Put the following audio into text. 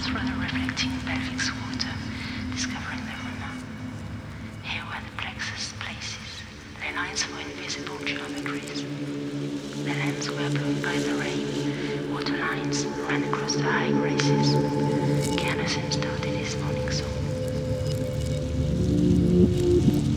through the reflecting pelvic water, discovering the Runa. Here were the plexus places, their lines for invisible geometries. The lands were blown by the rain, water lines ran across the high graces. Carnasim started his morning song.